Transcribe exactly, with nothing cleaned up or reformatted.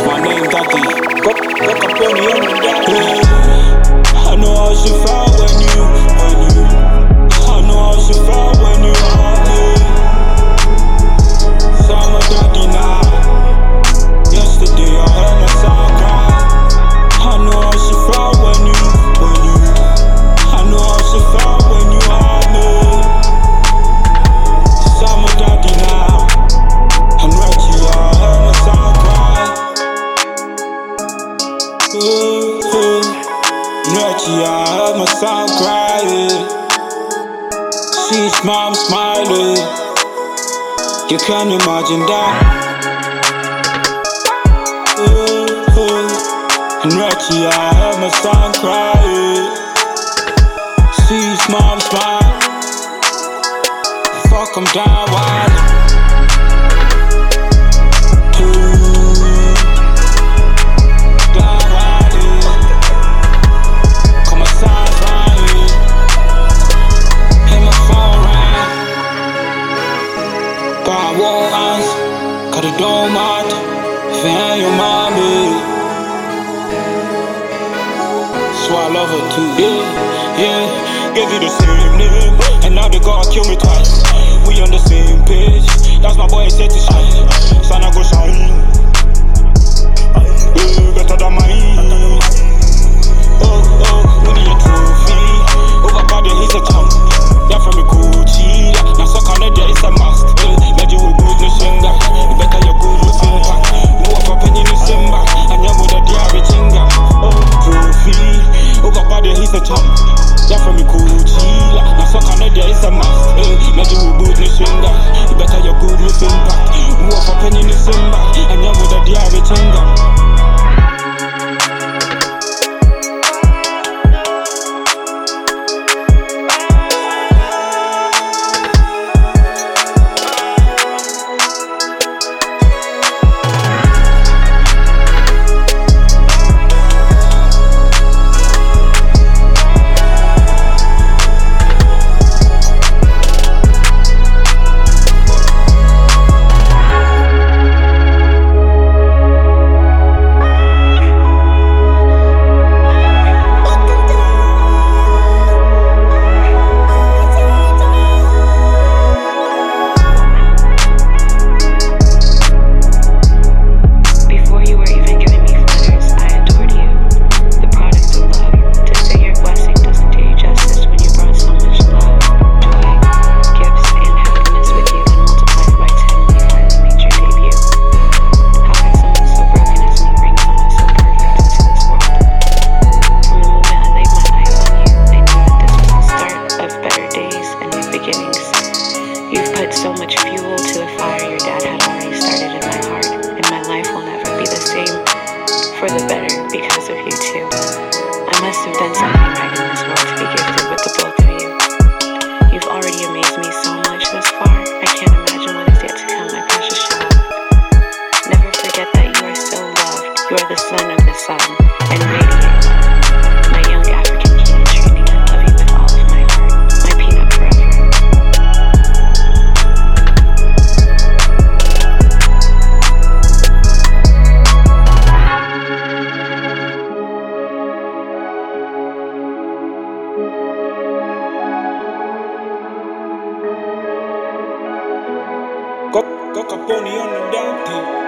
my name, Daddy. Got, got a pony on the daddy. I know how she felt when you, when you. I know how she felt when you had me. So I'm a daddy now. Yesterday I heard my son cry. I know how she felt when you, when you. I know how she felt when you had me. So I'm a daddy now. I'm ready, I heard my son cry. Ooh, ooh. I'm ready, I heard my son cry. She's mom smiling. You can imagine that. Ooh, ooh. And Reggie, I heard my son crying. Sees mom smile. Fuck, I'm down wild. Ooh, down wild. Call my son crying. Hit my phone ring, but I won't answer. Cause it don't matter if it ain't your mommy. So I love her too, yeah, yeah. Gave you the same name, and now they gotta kill me twice. We on the same page, that's my boy set to shine. Son, I go shine, yeah, better than mine. Oh, oh, we need a trophy. Over body, he's a champ. Yeah, from the Gucci, yeah. Now so Canada is a must. Let you good no singer. You better you good with impact. Move up up in the Simba, and you're with a diary chinga. Oh, trophy. Over body, he's a champ. Yeah, from the Gucci, yeah. Now so Canada is a must. Let you good no singer. You better you good with impact. Move up up in the Simba, and you're with a diary chinga. So much fuel to the fire your dad had already started in my heart, and my life will never be the same for the better because of you too. I must have done something right in this world to be gifted with the both of you. You've already amazed me so much thus far. I can't imagine what is yet to come, my precious child. Never forget that you are so loved. You are the sun of the sun and radiant. My young African king and Trini, I love you with all of my heart. My peanut forever. Got, got a pony on the daddy.